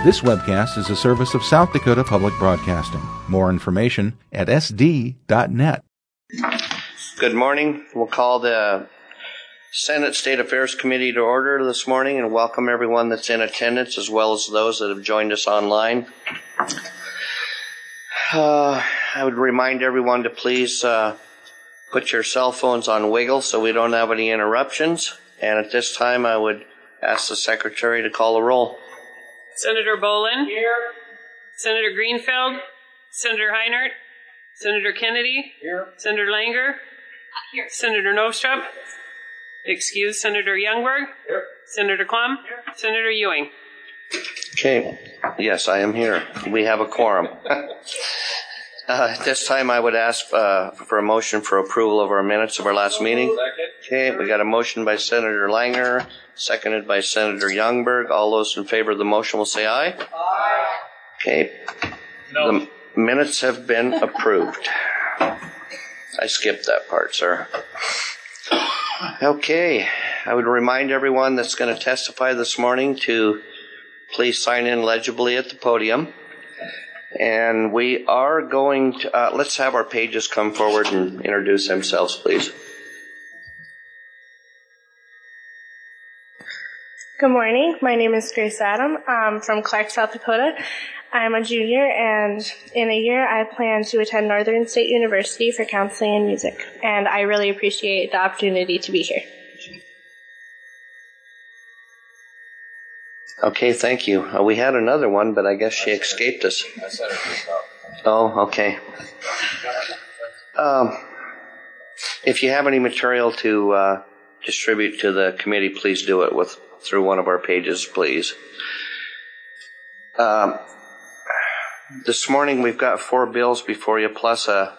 This webcast is a service of South Dakota Public Broadcasting. More information at sd.net. Good morning. We'll call the Senate State Affairs Committee to order this morning and welcome everyone that's in attendance as well as those that have joined us online. I would remind everyone to please put your cell phones on wiggle so we don't have any interruptions. And at this time, I would ask the Secretary to call the roll. Senator Bolin. Here. Senator Greenfield. Senator Heinert. Senator Kennedy. Here. Senator Langer. Here. Senator Nostrom. Excuse Senator Youngberg. Here. Senator Klum. Here. Senator Ewing. Okay. Yes, I am here. We have a quorum. At this time, I would ask for a motion for approval of our minutes of our last meeting. Okay, we got a motion by Senator Langer, seconded by Senator Youngberg. All those in favor of the motion will say aye. Aye. Okay. No. The minutes have been approved. I skipped that part, sir. Okay. I would remind everyone that's going to testify this morning to please sign in legibly at the podium. And we are going to, let's have our pages come forward and introduce themselves, please. Good morning. My name is Grace Adam. I'm from Clark, South Dakota. I'm a junior, and in a year I plan to attend Northern State University for counseling and music. And I really appreciate the opportunity to be here. Okay, thank you. We had another one, but I guess she escaped us. Oh, okay. If you have any material to distribute to the committee, please do it through one of our pages, please. This morning we've got 4 bills before you, plus a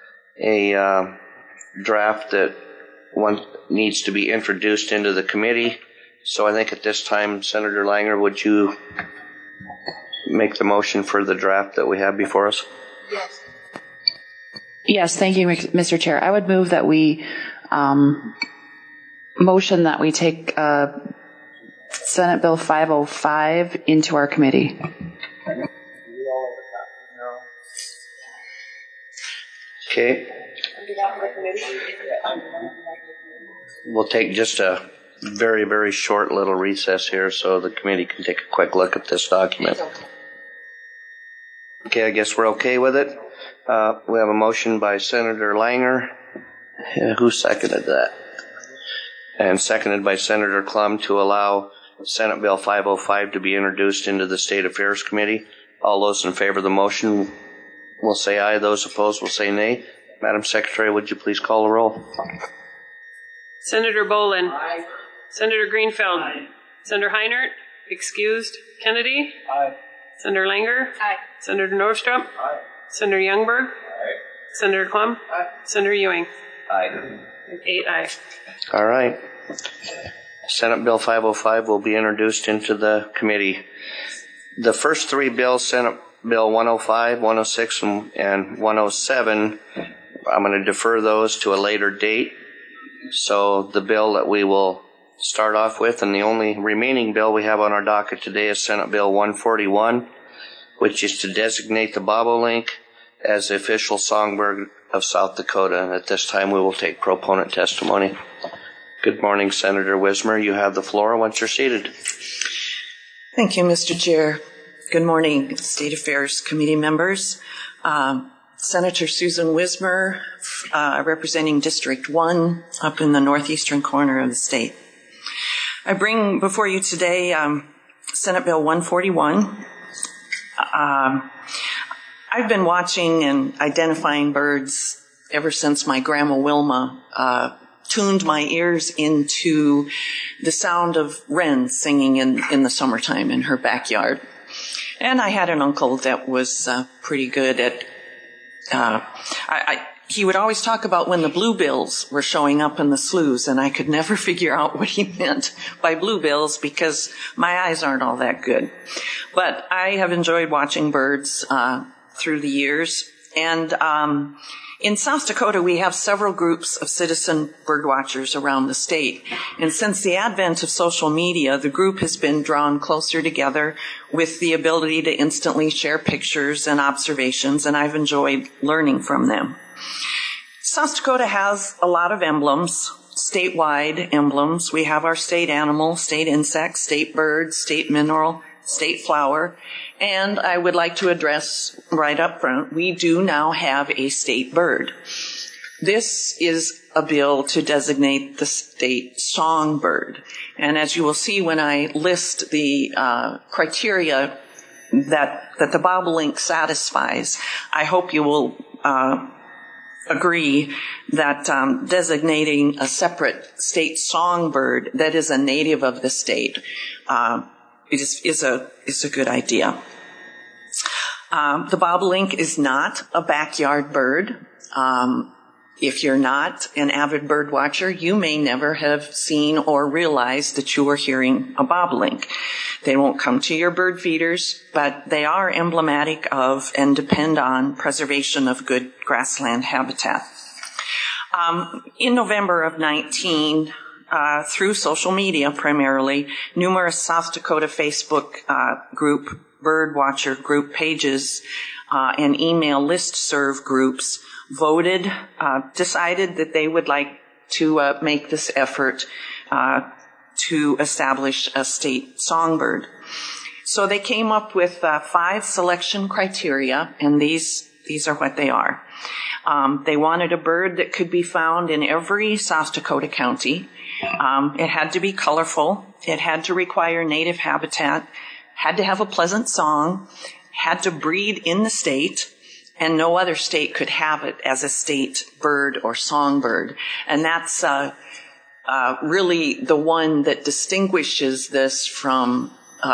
draft that one needs to be introduced into the committee. So I think at this time, Senator Langer, would you make the motion for the draft that we have before us? Yes. Yes, thank you, Mr. Chair. I would move that we motion that we take Senate Bill 505 into our committee. Okay. We'll take just a very, very short little recess here so the committee can take a quick look at this document. Okay, I guess we're okay with it. We have a motion by Senator Langer. Who seconded that? And seconded by Senator Klum to allow Senate Bill 505 to be introduced into the State Affairs Committee. All those in favor of the motion will say aye. Those opposed will say nay. Madam Secretary, would you please call the roll? Senator Bolin. Aye. Senator Greenfield. Aye. Senator Heinert. Excused. Kennedy. Aye. Senator Langer. Aye. Senator Nostrom. Aye. Senator Youngberg. Aye. Senator Klum. Aye. Senator Ewing. Aye. 8 aye. All right. Senate Bill 505 will be introduced into the committee. The first 3 bills, Senate Bill 105, 106, and 107, I'm going to defer those to a later date. So the bill that we will start off with, and the only remaining bill we have on our docket today, is Senate Bill 141, which is to designate the Bobolink as the official songbird of South Dakota. And at this time, we will take proponent testimony. Good morning, Senator Wismer. You have the floor once you're seated. Thank you, Mr. Chair. Good morning, State Affairs Committee members. Senator Susan Wismer, representing District 1 up in the northeastern corner of the state. I bring before you today Senate Bill 141. I've been watching and identifying birds ever since my grandma Wilma tuned my ears into the sound of wrens singing in the summertime in her backyard. And I had an uncle that was pretty good at he would always talk about when the bluebills were showing up in the sloughs, and I could never figure out what he meant by bluebills because my eyes aren't all that good. But I have enjoyed watching birds through the years, And in South Dakota, we have several groups of citizen birdwatchers around the state. And since the advent of social media, the group has been drawn closer together with the ability to instantly share pictures and observations, and I've enjoyed learning from them. South Dakota has a lot of emblems, statewide emblems. We have our state animal, state insect, state bird, state mineral, state flower. And I would like to address right up front, we do now have a state bird. This is a bill to designate the state songbird. And as you will see when I list the criteria that the bobolink satisfies, I hope you will agree that designating to state songbird that is a native of the state is a good idea. The bobolink is not a backyard bird. If you're not an avid bird watcher, you may never have seen or realized that you were hearing a bobolink. They won't come to your bird feeders, but they are emblematic of and depend on preservation of good grassland habitat. In November of 19, through social media primarily, numerous South Dakota Facebook group, bird watcher group pages, and email listserv groups decided that they would like to make this effort to establish a state songbird. So they came up with 5 selection criteria, and these are what they are. They wanted a bird that could be found in every South Dakota county. It had to be colorful. It had to require native habitat, had to have a pleasant song, had to breed in the state, and no other state could have it as a state bird or songbird. And that's really the one that distinguishes this from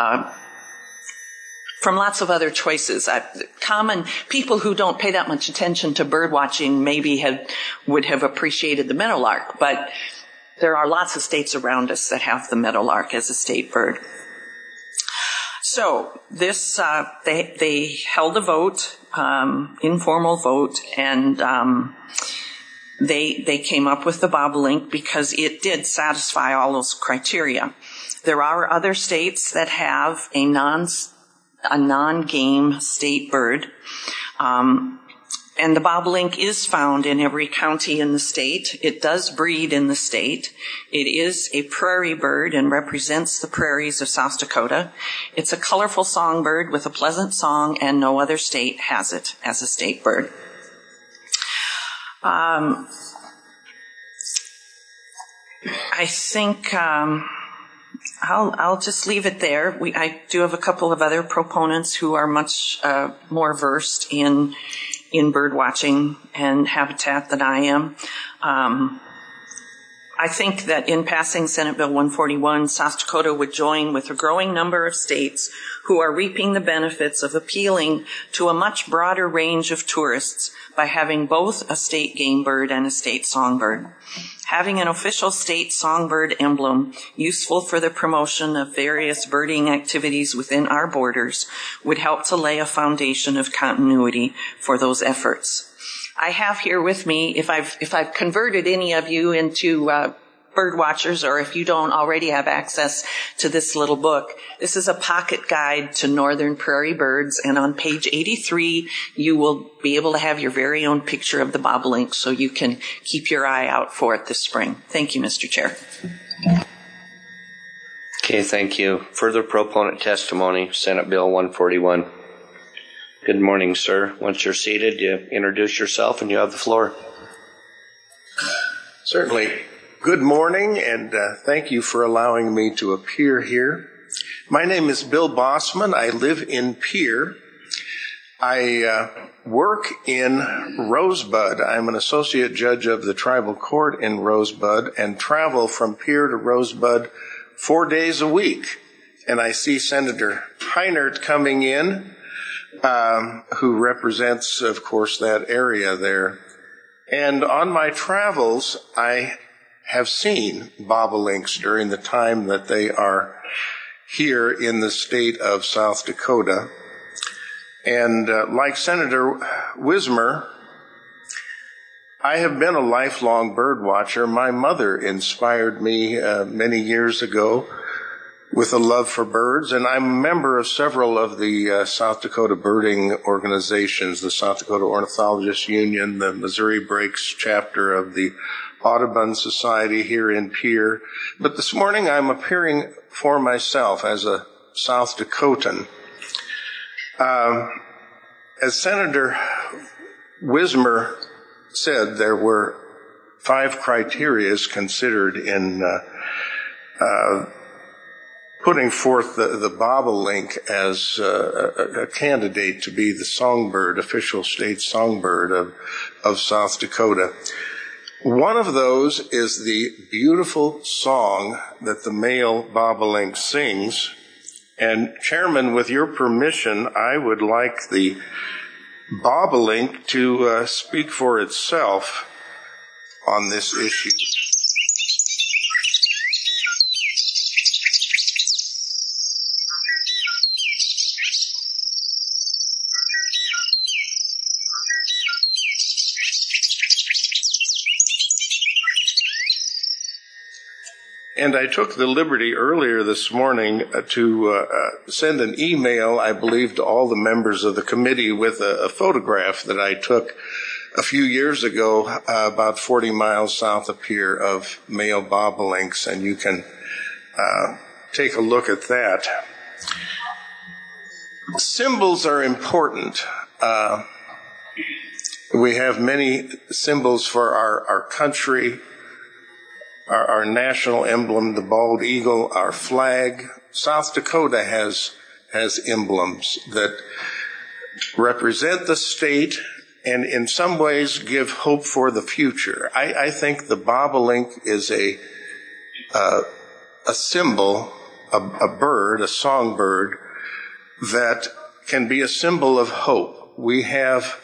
lots of other choices. Common people who don't pay that much attention to bird watching maybe would have appreciated the meadowlark, but there are lots of states around us that have the meadowlark as a state bird. So this, they held a vote, informal vote, and they came up with the bobolink because it did satisfy all those criteria. There are other states that have a non-game state bird. And the bobolink is found in every county in the state. It does breed in the state. It is a prairie bird and represents the prairies of South Dakota. It's a colorful songbird with a pleasant song, and no other state has it as a state bird. I think I'll just leave it there. I do have a couple of other proponents who are much more versed in bird watching and habitat than I am. I think that in passing Senate Bill 141, South Dakota would join with a growing number of states who are reaping the benefits of appealing to a much broader range of tourists by having both a state game bird and a state songbird. Having an official state songbird emblem useful for the promotion of various birding activities within our borders would help to lay a foundation of continuity for those efforts. I have here with me, if I've converted any of you into bird watchers, or if you don't already have access to this little book, this is a pocket guide to northern prairie birds, and on page 83 you will be able to have your very own picture of the bobolink so you can keep your eye out for it this spring. Thank you, Mr. Chair. Okay, thank you. Further proponent testimony, Senate Bill 141. Good morning, sir. Once you're seated, you introduce yourself and you have the floor. Certainly. Good morning, and thank you for allowing me to appear here. My name is Bill Bossman. I live in Pierre. I work in Rosebud. I'm an associate judge of the tribal court in Rosebud and travel from Pierre to Rosebud 4 days a week. And I see Senator Heinert coming in, who represents, of course, that area there. And on my travels, I have seen bobolinks during the time that they are here in the state of South Dakota. And like Senator Wismer, I have been a lifelong bird watcher. My mother inspired me many years ago with a love for birds, and I'm a member of several of the South Dakota birding organizations, the South Dakota Ornithologists Union, the Missouri Breaks chapter of the Audubon Society here in Pierre. But this morning I'm appearing for myself as a South Dakotan. As Senator Wismer said, there were 5 criteria considered in putting forth the bobolink as a candidate to be the songbird, official state songbird of South Dakota. One of those is the beautiful song that the male bobolink sings. And Chairman, with your permission, I would like the bobolink to speak for itself on this issue. And I took the liberty earlier this morning to send an email, I believe, to all the members of the committee with a photograph that I took a few years ago, about 40 miles south of Pierre, of male bobolinks, and you can take a look at that. Symbols are important. We have many symbols for our country. Our national emblem, the bald eagle, our flag. South Dakota has emblems that represent the state and in some ways give hope for the future. I think the bobolink is a symbol, a bird, a songbird, that can be a symbol of hope. We have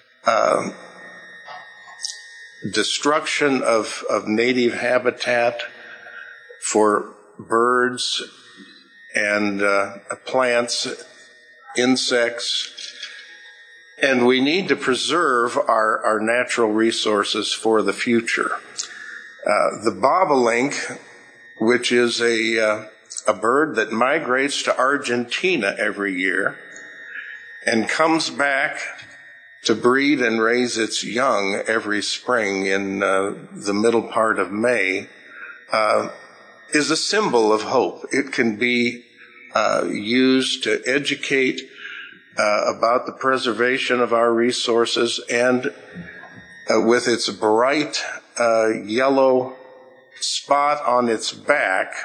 destruction of native habitat for birds and plants, insects, and we need to preserve our natural resources for the future. The bobolink, which is a bird that migrates to Argentina every year and comes back to breed and raise its young every spring in the middle part of May, is a symbol of hope. It can be used to educate about the preservation of our resources, and with its bright yellow spot on its back,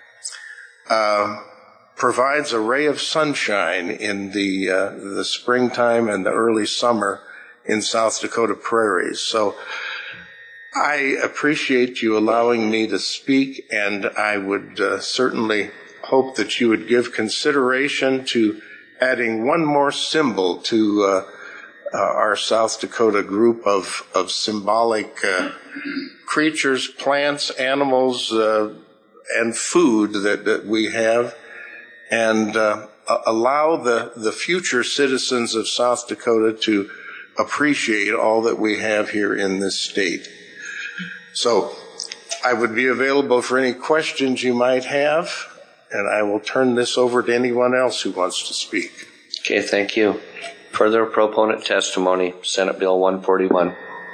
provides a ray of sunshine in the springtime and the early summer in South Dakota prairies. So I appreciate you allowing me to speak, and I would certainly hope that you would give consideration to adding one more symbol to our South Dakota group of symbolic creatures, plants, animals, and food that we have, and allow the future citizens of South Dakota to appreciate all that we have here in this state. So I would be available for any questions you might have, and I will turn this over to anyone else who wants to speak. Okay, thank you. Further proponent testimony, Senate Bill 141.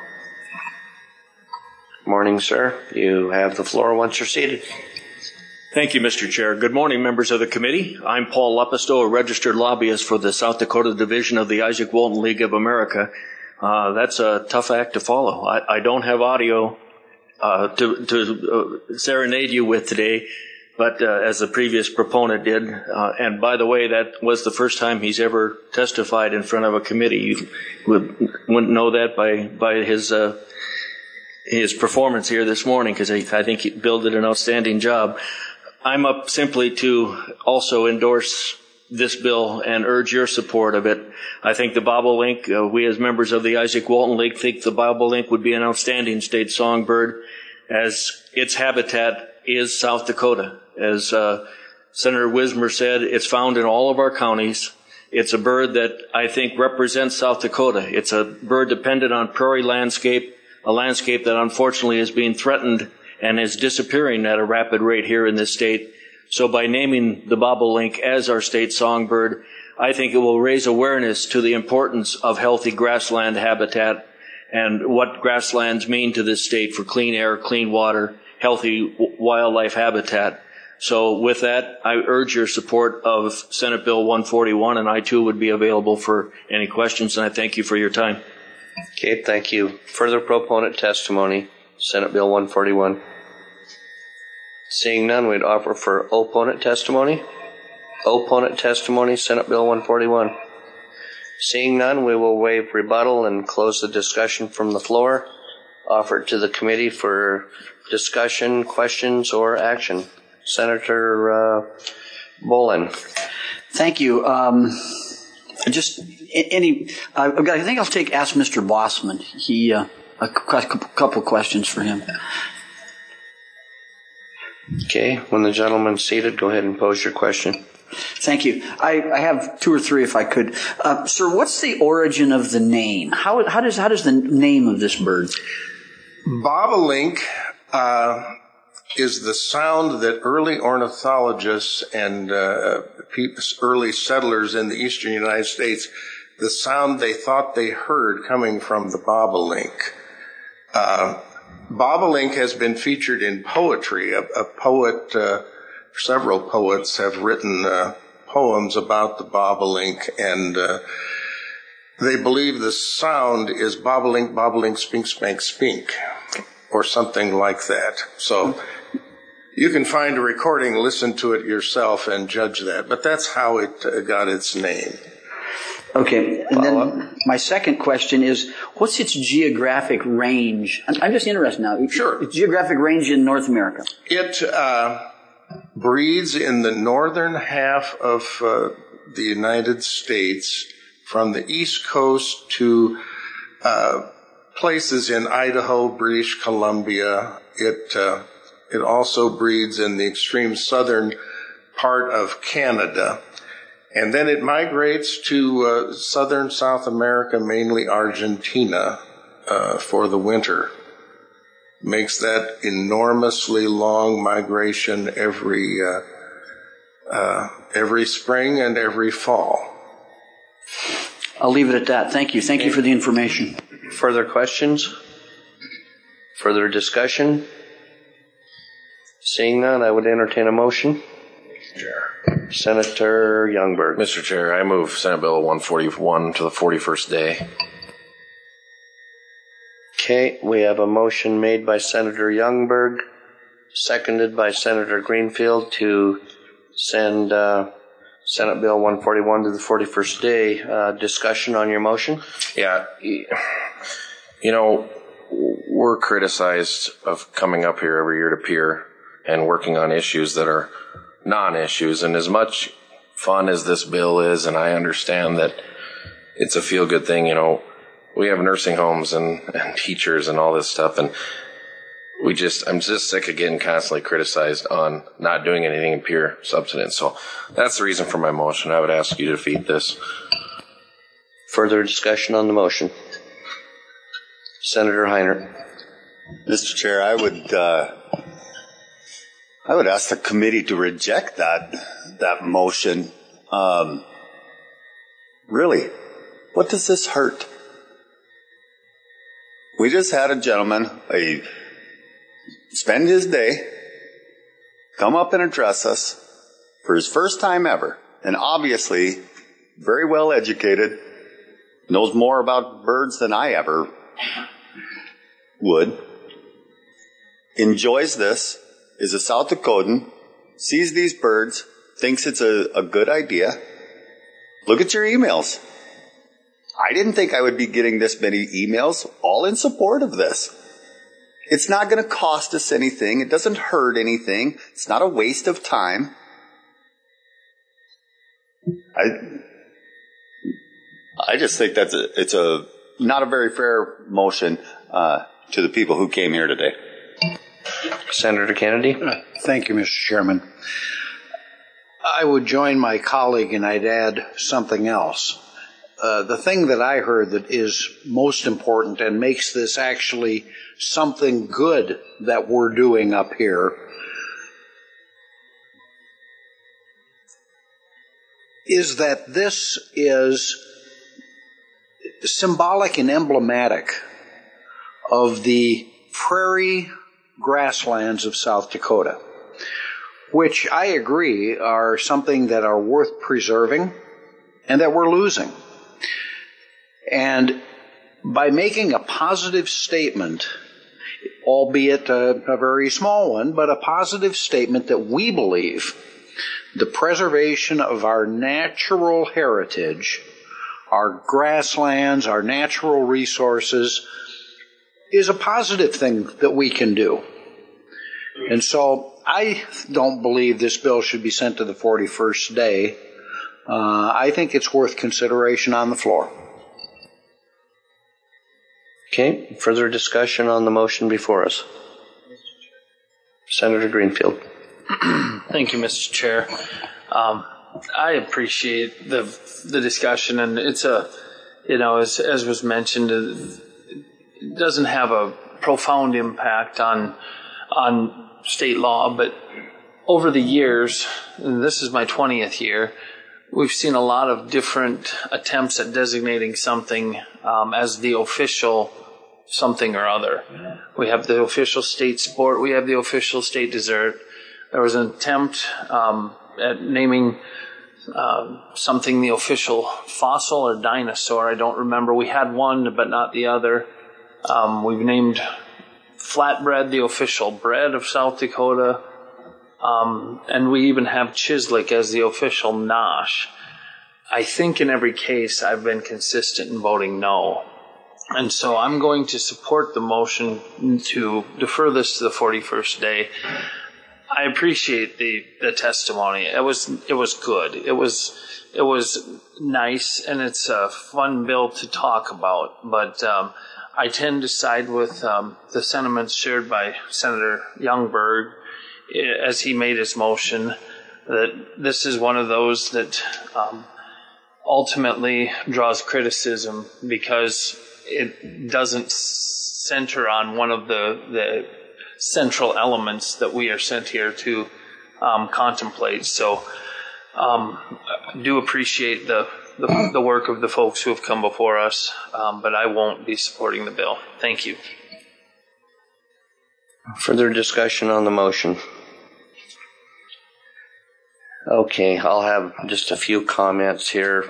Morning, sir. You have the floor once you're seated. Thank you, Mr. Chair. Good morning, members of the committee. I'm Paul Lepisto, a registered lobbyist for the South Dakota Division of the Isaac Walton League of America. That's a tough act to follow. I don't have audio to serenade you with today, but as the previous proponent did, and by the way, that was the first time he's ever testified in front of a committee. You wouldn't know that by his performance here this morning, because I think Bill did an outstanding job. I'm up simply to also endorse this bill and urge your support of it. I think the bobolink, we as members of the Isaac Walton League think the bobolink would be an outstanding state songbird, as its habitat is South Dakota. As Senator Wismer said, it's found in all of our counties. It's a bird that I think represents South Dakota. It's a bird dependent on prairie landscape, a landscape that unfortunately is being threatened and is disappearing at a rapid rate here in this state. So by naming the bobolink as our state songbird, I think it will raise awareness to the importance of healthy grassland habitat and what grasslands mean to this state for clean air, clean water, healthy wildlife habitat. So with that, I urge your support of Senate Bill 141, and I too would be available for any questions, and I thank you for your time. Okay, thank you. Further proponent testimony, Senate Bill 141. Seeing none, we'd offer for opponent testimony. Opponent testimony, Senate Bill 141. Seeing none, we will waive rebuttal and close the discussion from the floor. Offer it to the committee for discussion, questions, or action. Senator Bolin. Thank you. I think I'll ask Mr. Bossman. He a couple questions for him. Okay, when the gentleman's seated, go ahead and pose your question. Thank you. I have two or three, if I could. Sir, what's the origin of the name? How does the name of this bird? Bobolink is the sound that early ornithologists and early settlers in the eastern United States, the sound they thought they heard coming from the bobolink. Bobolink has been featured in poetry. A poet, several poets have written poems about the bobolink, and they believe the sound is bobolink, bobolink, spink, spank, spink, or something like that. So you can find a recording, listen to it yourself, and judge that. But that's how it got its name. Okay, and then my second question is, what's its geographic range? I'm just interested now. Sure. Its geographic range in North America. It breeds in the northern half of the United States, from the East Coast to places in Idaho, British Columbia. It also breeds in the extreme southern part of Canada. And then it migrates to southern South America, mainly Argentina, for the winter. Makes that enormously long migration every spring and every fall. I'll leave it at that. Thank you. Thank you for the information. Further questions? Further discussion? Seeing none, I would entertain a motion. Chair. Senator Youngberg. Mr. Chair, I move Senate Bill 141 to the 41st day. Okay, we have a motion made by Senator Youngberg, seconded by Senator Greenfield to send Senate Bill 141 to the 41st day. Discussion on your motion? Yeah, we're criticized of coming up here every year to peer and working on issues that are non-issues. And as much fun as this bill is, and I understand that it's a feel-good thing, we have nursing homes and teachers and all this stuff, and I'm just sick of getting constantly criticized on not doing anything in peer subsistence. So that's the reason for my motion. I would ask you to defeat this. Further discussion on the motion. Senator Heinert. Mr. Chair, I would ask the committee to reject that motion. Really, what does this hurt? We just had a gentleman spend his day, come up and address us for his first time ever, and obviously very well educated, knows more about birds than I ever would, enjoys this, is a South Dakotan, sees these birds, thinks it's a good idea. Look at your emails. I didn't think I would be getting this many emails, all in support of this. It's not going to cost us anything. It doesn't hurt anything. It's not a waste of time. I just think it's not a very fair motion to the people who came here today. Senator Kennedy. Thank you, Mr. Chairman. I would join my colleague and I'd add something else. The thing that I heard that is most important and makes this actually something good that we're doing up here is that this is symbolic and emblematic of the prairie grasslands of South Dakota, which I agree are something that are worth preserving and that we're losing. And by making a positive statement, albeit a very small one, but a positive statement that we believe the preservation of our natural heritage, our grasslands, our natural resources, is a positive thing that we can do. And so I don't believe this bill should be sent to the 41st day. I think it's worth consideration on the floor. Okay, further discussion on the motion before us. Senator Greenfield. Thank you, Mr. Chair. I appreciate the discussion, and it's as was mentioned, it doesn't have a profound impact on state law, but over the years, and this is my 20th year, we've seen a lot of different attempts at designating something as the official something or other. We have the official state sport, we have the official state dessert. There was an attempt at naming something the official fossil or dinosaur. I don't remember. We had one, but not the other. We've named flatbread the official bread of South Dakota. And we even have Chislik as the official nosh. I think in every case I've been consistent in voting no. And so I'm going to support the motion to defer this to the 41st day. I appreciate the testimony. It was good. It was nice, and it's a fun bill to talk about. But I tend to side with the sentiments shared by Senator Youngberg as he made his motion, that this is one of those that ultimately draws criticism because it doesn't center on one of the central elements that we are sent here to contemplate. So I do appreciate the work of the folks who have come before us, but I won't be supporting the bill. Thank you. Further discussion on the motion. Okay, I'll have just a few comments here.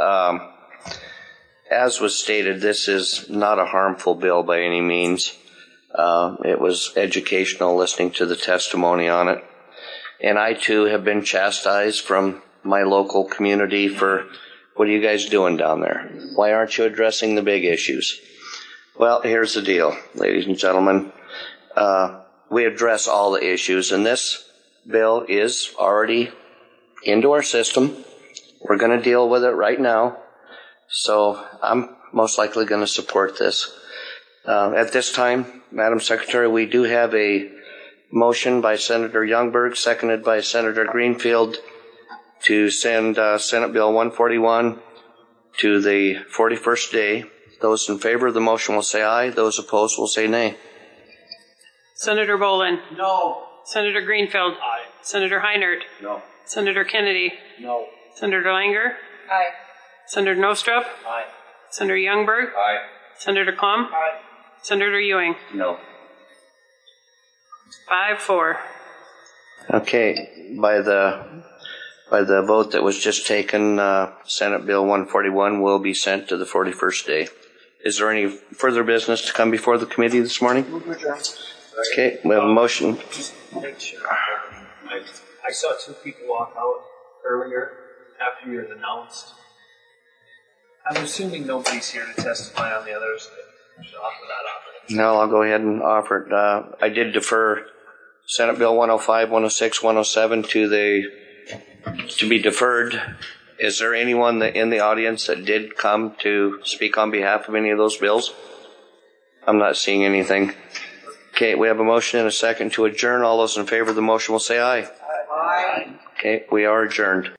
As was stated, this is not a harmful bill by any means. It was educational listening to the testimony on it. And I too have been chastised from my local community for, what are you guys doing down there? Why aren't you addressing the big issues? Well, here's the deal, ladies and gentlemen. We address all the issues, and this bill is already into our system. We're going to deal with it right now. So I'm most likely going to support this. At this time, Madam Secretary, we do have a motion by Senator Youngberg, seconded by Senator Greenfield, to send Senate Bill 141 to the 41st day. Those in favor of the motion will say aye. Those opposed will say nay. Senator Bolin? No. Senator Greenfield? Aye. Senator Heinert? No. Senator Kennedy? No. Senator Langer? Aye. Senator Nostrup? Aye. Senator Youngberg? Aye. Senator Klum? Aye. Senator Ewing? No. 5-4. Okay, by the vote that was just taken, Senate Bill 141 will be sent to the 41st day. Is there any further business to come before the committee this morning? Okay, we have a motion. I saw two people walk out earlier after you had announced. I'm assuming nobody's here to testify on the others. No, I'll go ahead and offer it. I did defer Senate Bill 105, 106, 107 to be deferred. Is there anyone in the audience that did come to speak on behalf of any of those bills? I'm not seeing anything. Okay, we have a motion and a second to adjourn. All those in favor of the motion will say aye. Aye. Okay, we are adjourned.